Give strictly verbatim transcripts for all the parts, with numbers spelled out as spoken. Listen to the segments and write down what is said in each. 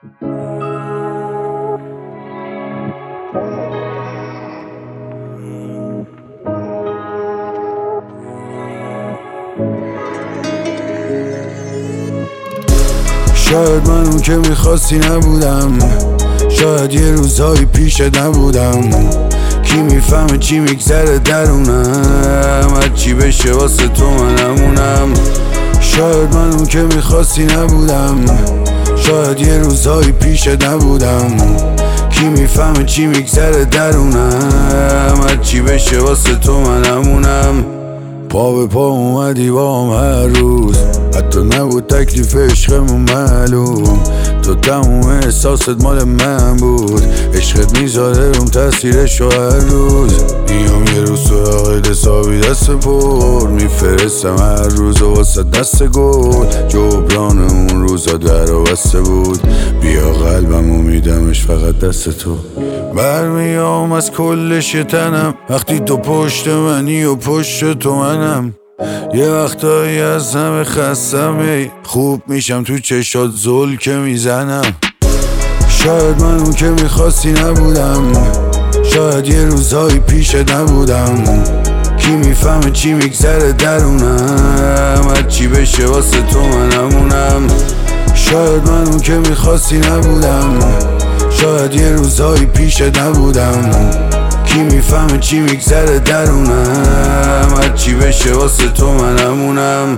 شاید من اون که میخواستی نبودم، شاید یه روزایی پیش نبودم. کی میفهمه چی میگذره درونم، هرچی بشه واسه تو منمونم. شاید من اون که میخواستی نبودم، شاید یه روزایی پیش نبودم. کی میفهمه چی میگذره درونم، هرچی بشه واسه تو منمونم. پا به پا اومدی با هم هر روز، حتی نبود تکلیف عشقمون معلوم. تو تموم احساست مال من بود، عشقت میذاره روم تاثیرشو هر روز. میام یه روز سراغ حسابی دست پر میفرستم هر روز و واسه دست گل. جبران اون روزا در و بسته بود، بیا قلبم و میدمش فقط دست تو. برمیام از کل شتنم وقتی تو پشت منی و پشت تو منم. یه وقتایی از همه خستم، ای خوب میشم تو چشات زل که میزنم. شاید من اون که میخواستی نبودم، شاید یه روزایی پیش نبودم. کی میفهمه چی میگذره درونم، هرچی بشه واسه تو منمونم. شاید من اون که میخواستی نبودم، شاید یه روزایی پیش نبودم. کی میفهمه چی میگذره درونم، هرچی بشه واسه تو منمونم.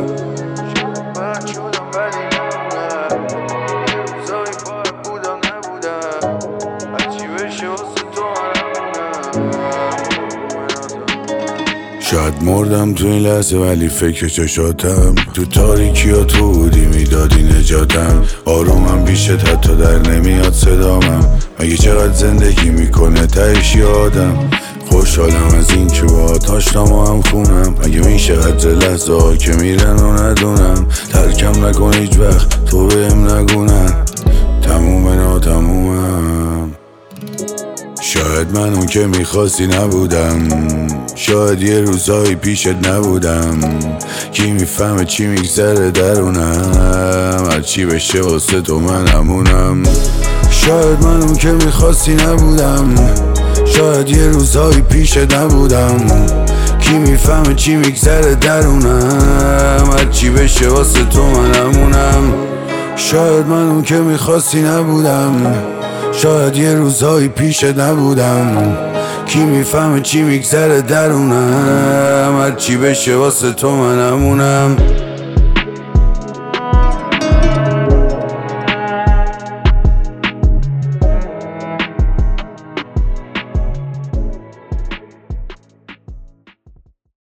شاید مردم تو این لحظه ولی فکر چشاتم، تو تاریکی ها تو بودی میدادی نجاتم. آرومم پیشت حتی در نمیاد صدامم، مگه چقدر زندگی میکنه تهش یادم. خوشحالم از این که باهات آشنام و هم خونم، مگه میشه قدر لحظه ها که میرن و ندونم. ترکم نکن هیچ وقت تو بهم نگونن، تموم ناتمومم. شاید من اون که میخواستی نبودم، شاید یه روزایی پیشت نبودم. کی میفهمه چی میگذره درونم، هرچی بشه واسه تو منمونم. شاید من اون که میخواستی نبودم، شاید یه روزایی پیش نبودم. کی میفهمه چی میگذره درونم، هرچی بشه واسه تو منمونم. شاید من اون که میخواستی نبودم، شاید یه روزایی پیش نبودم. کی میفهمه چی میگذره درونم، هرچی بشه واسه تو منمونم.